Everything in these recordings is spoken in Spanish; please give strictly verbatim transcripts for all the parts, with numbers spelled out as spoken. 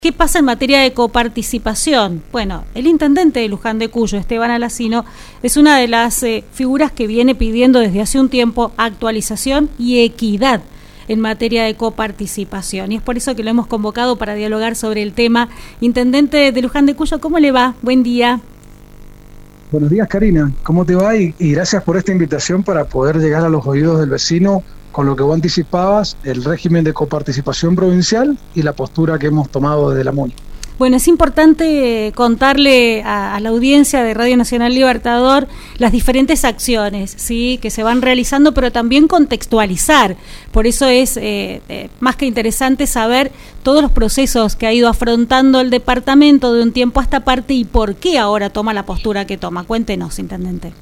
¿Qué pasa en materia de coparticipación? Bueno, el intendente de Luján de Cuyo, Esteban Alacino, es una de las eh, figuras que viene pidiendo desde hace un tiempo actualización y equidad en materia de coparticipación. Y es por eso que lo hemos convocado para dialogar sobre el tema. Intendente de Luján de Cuyo, ¿cómo le va? Buen día. Buenos días, Karina. ¿Cómo te va? Y, y gracias por esta invitación para poder llegar a los oídos del vecino con lo que vos anticipabas, el régimen de coparticipación provincial y la postura que hemos tomado desde la MUNI. Bueno, es importante contarle a, a la audiencia de Radio Nacional Libertador las diferentes acciones, ¿sí?, que se van realizando, pero también contextualizar. Por eso es eh, eh, más que interesante saber todos los procesos que ha ido afrontando el departamento de un tiempo a esta parte y por qué ahora toma la postura que toma. Cuéntenos, intendente.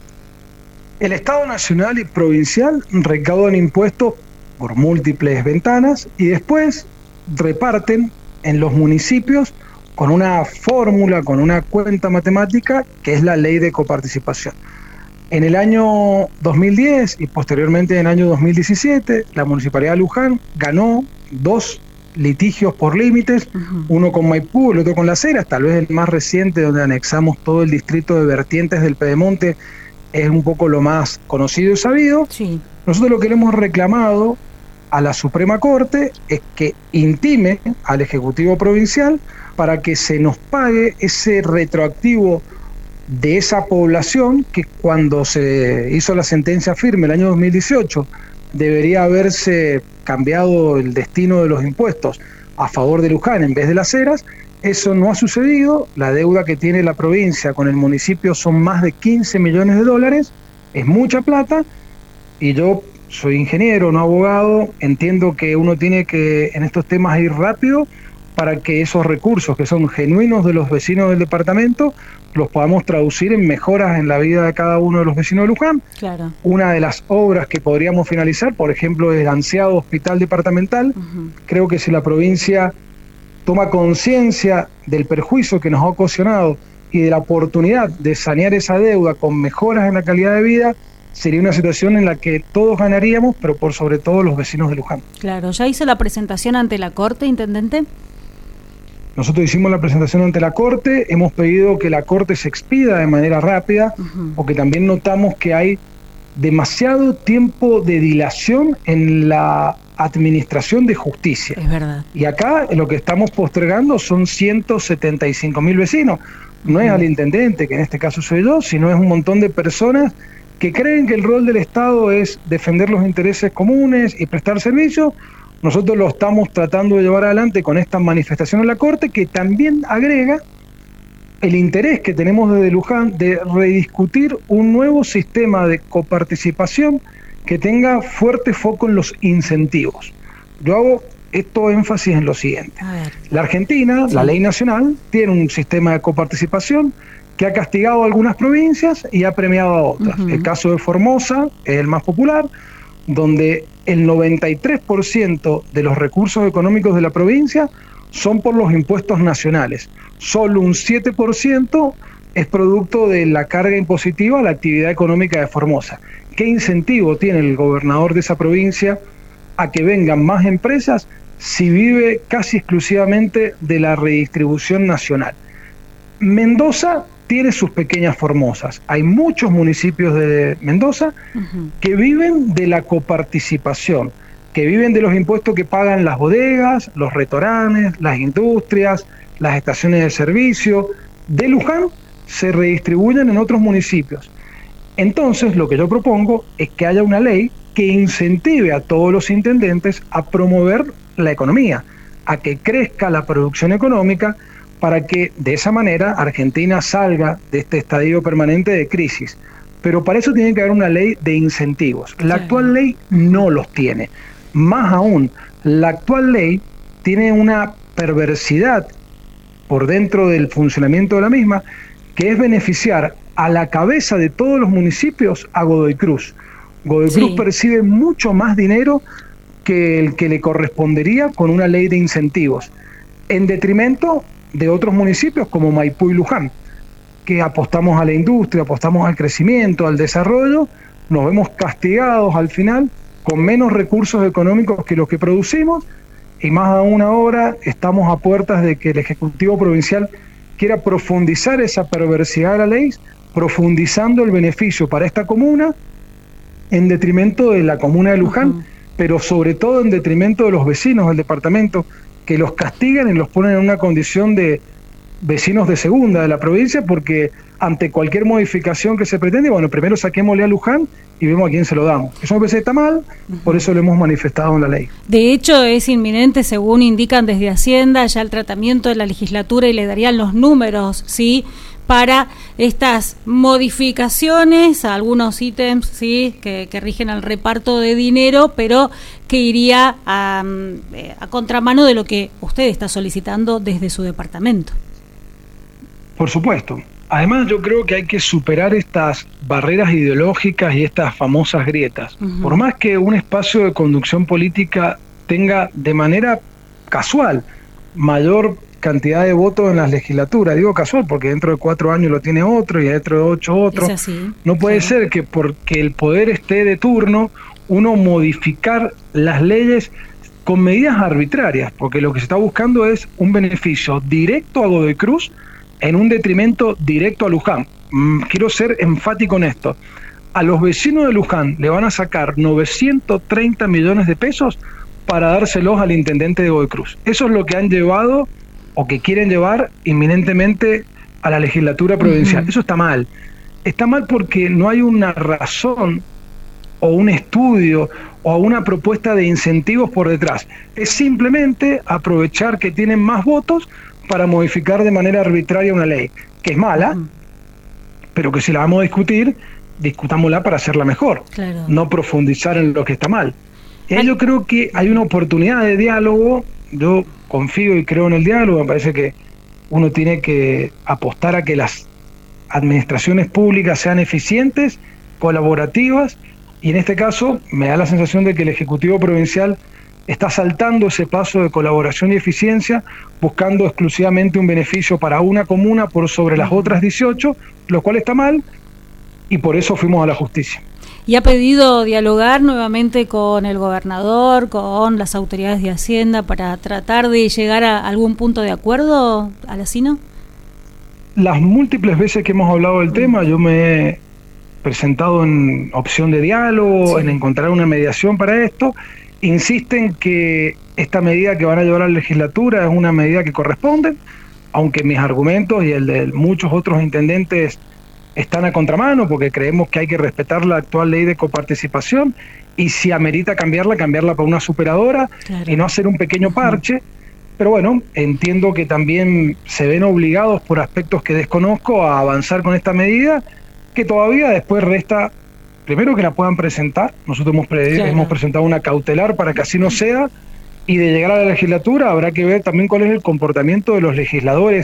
El Estado nacional y provincial recaudan impuestos por múltiples ventanas y después reparten en los municipios con una fórmula, con una cuenta matemática que es la ley de coparticipación. En el año dos mil diez y posteriormente en el año dos mil diecisiete, la Municipalidad de Luján ganó dos litigios por límites, uh-huh. uno con Maipú, el otro con Las Heras, tal vez el más reciente, donde anexamos todo el distrito de Vertientes del Pedemonte, es un poco lo más conocido y sabido. Sí. Nosotros lo que le hemos reclamado a la Suprema Corte es que intime al Ejecutivo Provincial para que se nos pague ese retroactivo de esa población que cuando se hizo la sentencia firme el año dos mil dieciocho debería haberse cambiado el destino de los impuestos a favor de Luján en vez de Las Heras. Eso no ha sucedido. La deuda que tiene la provincia con el municipio son más de quince millones de dólares, es mucha plata, y yo soy ingeniero, no abogado, entiendo que uno tiene que en estos temas ir rápido para que esos recursos que son genuinos de los vecinos del departamento los podamos traducir en mejoras en la vida de cada uno de los vecinos de Luján. Claro. Una de las obras que podríamos finalizar, por ejemplo, es el ansiado hospital departamental. Uh-huh. Creo que si la provincia toma conciencia del perjuicio que nos ha ocasionado y de la oportunidad de sanear esa deuda con mejoras en la calidad de vida, sería una situación en la que todos ganaríamos, pero por sobre todo los vecinos de Luján. Claro, ¿ya hizo la presentación ante la Corte, intendente? Nosotros hicimos la presentación ante la Corte, hemos pedido que la Corte se expida de manera rápida, uh-huh. porque también notamos que hay demasiado tiempo de dilación en la administración de justicia. Es verdad. Y acá lo que estamos postergando son ciento setenta y cinco mil vecinos. No uh-huh. es al intendente, que en este caso soy yo, sino es un montón de personas que creen que el rol del Estado es defender los intereses comunes y prestar servicios. Nosotros lo estamos tratando de llevar adelante con esta manifestación en la Corte, que también agrega el interés que tenemos desde Luján de rediscutir un nuevo sistema de coparticipación que tenga fuerte foco en los incentivos. Yo hago esto énfasis en lo siguiente. La Argentina, sí. la ley nacional, tiene un sistema de coparticipación que ha castigado a algunas provincias y ha premiado a otras. Uh-huh. El caso de Formosa es el más popular, donde el noventa y tres por ciento de los recursos económicos de la provincia son por los impuestos nacionales. Solo un siete por ciento es producto de la carga impositiva a la actividad económica de Formosa. ¿Qué incentivo tiene el gobernador de esa provincia a que vengan más empresas si vive casi exclusivamente de la redistribución nacional? Mendoza tiene sus pequeñas Formosas. Hay muchos municipios de Mendoza uh-huh. que viven de la coparticipación, que viven de los impuestos que pagan las bodegas, los restaurantes, las industrias, las estaciones de servicio. De Luján se redistribuyen en otros municipios. Entonces, lo que yo propongo es que haya una ley que incentive a todos los intendentes a promover la economía, a que crezca la producción económica, para que de esa manera Argentina salga de este estadio permanente de crisis. Pero para eso tiene que haber una ley de incentivos. La sí. actual ley no los tiene. Más aún, la actual ley tiene una perversidad por dentro del funcionamiento de la misma, que es beneficiar a la cabeza de todos los municipios a Godoy Cruz. Godoy Cruz sí. percibe mucho más dinero que el que le correspondería con una ley de incentivos, en detrimento de otros municipios como Maipú y Luján, que apostamos a la industria, apostamos al crecimiento, al desarrollo, nos vemos castigados al final con menos recursos económicos que los que producimos y más aún ahora estamos a puertas de que el Ejecutivo Provincial quiera profundizar esa perversidad de la ley, profundizando el beneficio para esta comuna en detrimento de la comuna de Luján, uh-huh. pero sobre todo en detrimento de los vecinos del departamento, que los castigan y los ponen en una condición de vecinos de segunda de la provincia, porque ante cualquier modificación que se pretende, bueno, primero saquémosle a Luján y vemos a quién se lo damos. Eso me parece que está mal, uh-huh. por eso lo hemos manifestado en la ley. De hecho, es inminente, según indican desde Hacienda, ya el tratamiento de la legislatura y le darían los números, ¿sí?, para estas modificaciones a algunos ítems, sí, que, que rigen al reparto de dinero, pero que iría a, a contramano de lo que usted está solicitando desde su departamento. Por supuesto. Además, yo creo que hay que superar estas barreras ideológicas y estas famosas grietas. Uh-huh. Por más que un espacio de conducción política tenga de manera casual mayor cantidad de votos en las legislaturas, digo casual porque dentro de cuatro años lo tiene otro y dentro de ocho otro, es así, no puede sí. ser que porque el poder esté de turno uno modificar las leyes con medidas arbitrarias, porque lo que se está buscando es un beneficio directo a Godoy Cruz en un detrimento directo a Luján. Mm, quiero ser enfático en esto. A los vecinos de Luján le van a sacar novecientos treinta millones de pesos para dárselos al intendente de Godoy Cruz. Eso es lo que han llevado o que quieren llevar inminentemente a la legislatura provincial. Uh-huh. Eso está mal. Está mal porque no hay una razón o un estudio o una propuesta de incentivos por detrás. Es simplemente aprovechar que tienen más votos para modificar de manera arbitraria una ley, que es mala, uh-huh. pero que si la vamos a discutir, discutámosla para hacerla mejor, claro. no profundizar en lo que está mal. Y ahí yo creo que hay una oportunidad de diálogo. Yo confío y creo en el diálogo, me parece que uno tiene que apostar a que las administraciones públicas sean eficientes, colaborativas, y en este caso me da la sensación de que el Ejecutivo Provincial está saltando ese paso de colaboración y eficiencia, buscando exclusivamente un beneficio para una comuna por sobre las otras dieciocho, lo cual está mal, y por eso fuimos a la justicia. ¿Y ha pedido dialogar nuevamente con el gobernador, con las autoridades de Hacienda, para tratar de llegar a algún punto de acuerdo, Alacino? Las múltiples veces que hemos hablado del tema, yo me he presentado en opción de diálogo, sí. en encontrar una mediación para esto. Insisten que esta medida que van a llevar a la legislatura es una medida que corresponde, aunque mis argumentos y el de muchos otros intendentes están a contramano, porque creemos que hay que respetar la actual ley de coparticipación y si amerita cambiarla, cambiarla para una superadora, claro. y no hacer un pequeño parche. Uh-huh. Pero bueno, entiendo que también se ven obligados por aspectos que desconozco a avanzar con esta medida, que todavía después resta, primero que la puedan presentar, nosotros hemos, pre- claro. hemos presentado una cautelar para que así no sea, y de llegar a la legislatura habrá que ver también cuál es el comportamiento de los legisladores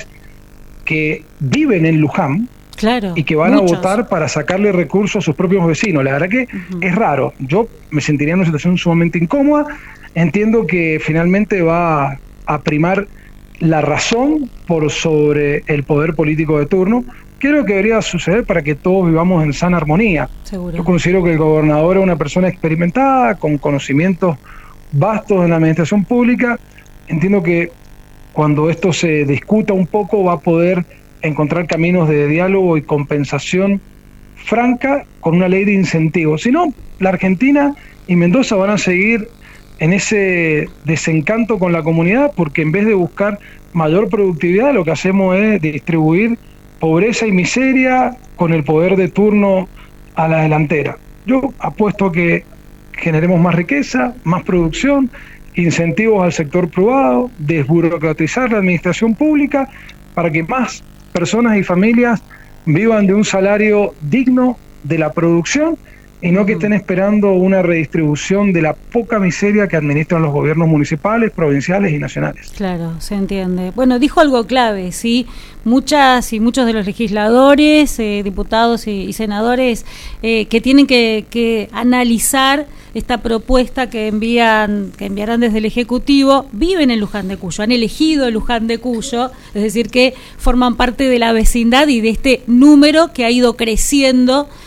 que viven en Luján, claro, y que van muchos. a votar para sacarle recursos a sus propios vecinos. La verdad que uh-huh. es raro. Yo me sentiría en una situación sumamente incómoda. Entiendo que finalmente va a primar la razón por sobre el poder político de turno, que es lo que debería suceder para que todos vivamos en sana armonía. Seguro. Yo considero que el gobernador es una persona experimentada, con conocimientos vastos en la administración pública. Entiendo que cuando esto se discuta un poco va a poder encontrar caminos de diálogo y compensación franca con una ley de incentivos. Si no, la Argentina y Mendoza van a seguir en ese desencanto con la comunidad, porque en vez de buscar mayor productividad, lo que hacemos es distribuir pobreza y miseria con el poder de turno a la delantera. Yo apuesto a que generemos más riqueza, más producción, incentivos al sector privado, desburocratizar la administración pública para que más personas y familias vivan de un salario digno de la producción y no que estén esperando una redistribución de la poca miseria que administran los gobiernos municipales, provinciales y nacionales. Claro, se entiende. Bueno, dijo algo clave, ¿sí? Muchas y muchos de los legisladores, eh, diputados y, y senadores eh, que tienen que, que analizar esta propuesta que envían que enviarán desde el Ejecutivo, viven en Luján de Cuyo, han elegido Luján de Cuyo, es decir, que forman parte de la vecindad y de este número que ha ido creciendo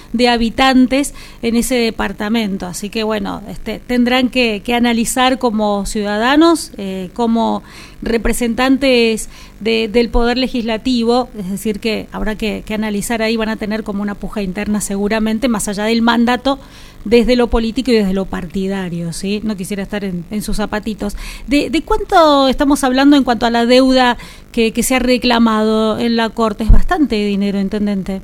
de habitantes en ese departamento. Así que bueno, este, tendrán que, que analizar como ciudadanos, eh, como representantes de, del Poder Legislativo, es decir, que habrá que, que analizar ahí, van a tener como una puja interna seguramente, más allá del mandato, desde lo político y desde lo partidario, ¿sí? No quisiera estar en, en sus zapatitos. ¿De, ¿De cuánto estamos hablando en cuanto a la deuda que, que se ha reclamado en la Corte? Es bastante dinero, intendente.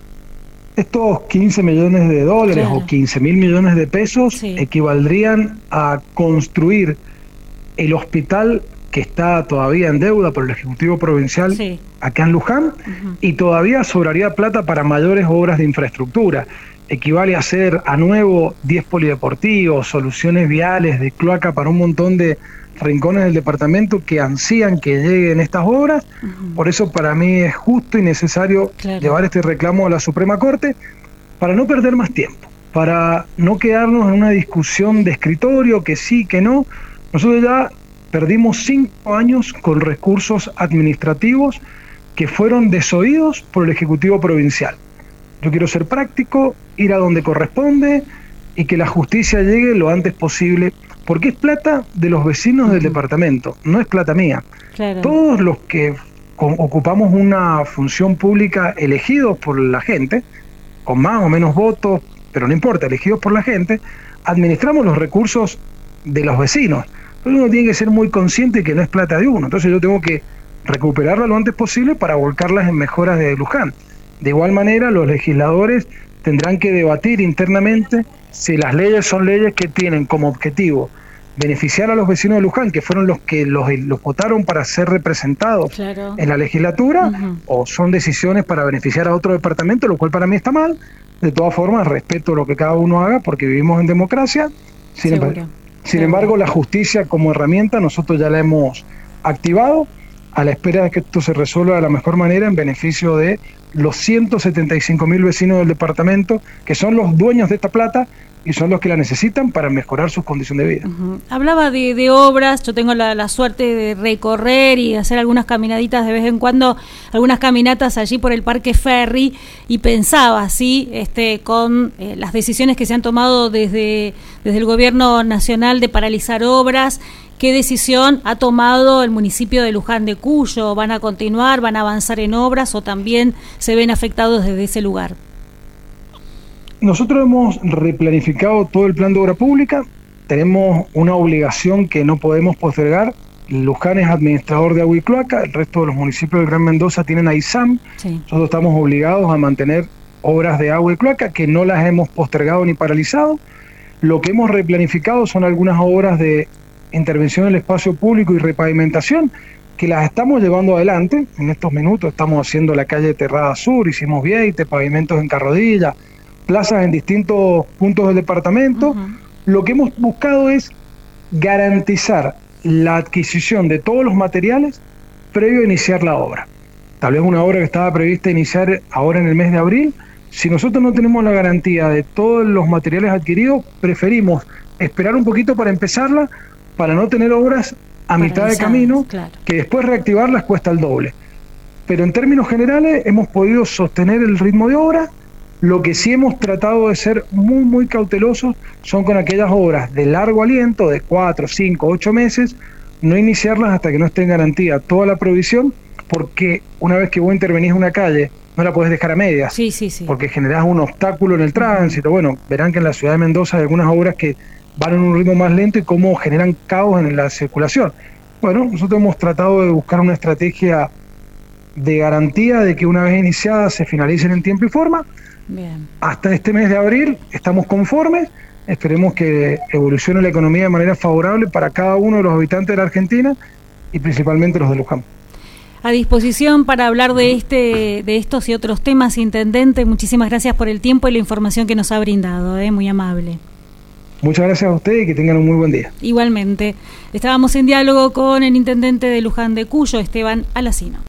Estos quince millones de dólares, claro, o quince mil millones de pesos, sí, equivaldrían a construir el hospital que está todavía en deuda por el Ejecutivo Provincial, sí, acá en Luján, uh-huh, y todavía sobraría plata para mayores obras de infraestructura. Equivale a hacer a nuevo diez polideportivos, soluciones viales, de cloaca para un montón de rincones del departamento que ansían que lleguen estas obras. Uh-huh. Por eso para mí es justo y necesario, claro, llevar este reclamo a la Suprema Corte, para no perder más tiempo, para no quedarnos en una discusión de escritorio, que sí, que no. Nosotros ya perdimos cinco años con recursos administrativos que fueron desoídos por el Ejecutivo Provincial. Yo quiero ser práctico, ir a donde corresponde y que la justicia llegue lo antes posible, porque es plata de los vecinos, uh-huh, del departamento, no es plata mía. Claro. Todos los que ocupamos una función pública elegidos por la gente, con más o menos votos, pero no importa, elegidos por la gente, administramos los recursos de los vecinos. Entonces uno tiene que ser muy consciente que no es plata de uno, entonces yo tengo que recuperarla lo antes posible para volcarlas en mejoras de Luján. De igual manera, los legisladores tendrán que debatir internamente si las leyes son leyes que tienen como objetivo beneficiar a los vecinos de Luján, que fueron los que los, los votaron para ser representados, claro, en la legislatura, uh-huh, o son decisiones para beneficiar a otro departamento, lo cual para mí está mal. De todas formas, respeto lo que cada uno haga porque vivimos en democracia. Sin, embargo, sin embargo, la justicia como herramienta nosotros ya la hemos activado, a la espera de que esto se resuelva de la mejor manera en beneficio de los ciento setenta y cinco mil vecinos del departamento, que son los dueños de esta plata y son los que la necesitan para mejorar su condición de vida. Uh-huh. Hablaba de, de obras, yo tengo la, la suerte de recorrer y hacer algunas caminaditas de vez en cuando, algunas caminatas allí por el Parque Ferry, y pensaba, sí, este, con eh, las decisiones que se han tomado desde, desde el gobierno nacional de paralizar obras, ¿qué decisión ha tomado el municipio de Luján de Cuyo? ¿Van a continuar, van a avanzar en obras o también se ven afectados desde ese lugar? Nosotros hemos replanificado todo el plan de obra pública, tenemos una obligación que no podemos postergar. Luján es administrador de agua y cloaca, el resto de los municipios del Gran Mendoza tienen a I S A M, sí, nosotros estamos obligados a mantener obras de agua y cloaca que no las hemos postergado ni paralizado. Lo que hemos replanificado son algunas obras de intervención en el espacio público y repavimentación, que las estamos llevando adelante. En estos minutos estamos haciendo la calle Terrada Sur, hicimos Vieite, pavimentos en Carrodilla, plazas en distintos puntos del departamento. Uh-huh. Lo que hemos buscado es garantizar la adquisición de todos los materiales previo a iniciar la obra. Tal vez una obra que estaba prevista iniciar ahora en el mes de abril, si nosotros no tenemos la garantía de todos los materiales adquiridos, preferimos esperar un poquito para empezarla, para no tener obras a mitad de camino, claro, que después reactivarlas cuesta el doble. Pero en términos generales hemos podido sostener el ritmo de obra. Lo que sí hemos tratado de ser muy, muy cautelosos son con aquellas obras de largo aliento, de cuatro, cinco, ocho meses, no iniciarlas hasta que no esté en garantía toda la provisión, porque una vez que vos intervenís en una calle, no la podés dejar a medias, sí, sí, sí, porque generás un obstáculo en el tránsito. Bueno, verán que en la ciudad de Mendoza hay algunas obras que van en un ritmo más lento y cómo generan caos en la circulación. Bueno, nosotros hemos tratado de buscar una estrategia de garantía de que una vez iniciadas se finalicen en tiempo y forma. Bien. Hasta este mes de abril estamos conformes, esperemos que evolucione la economía de manera favorable para cada uno de los habitantes de la Argentina y principalmente los de Luján. A disposición para hablar de este, de estos y otros temas, intendente. Muchísimas gracias por el tiempo y la información que nos ha brindado, ¿eh? Muy amable. Muchas gracias a ustedes y que tengan un muy buen día. Igualmente. Estábamos en diálogo con el intendente de Luján de Cuyo, Esteban Alacino.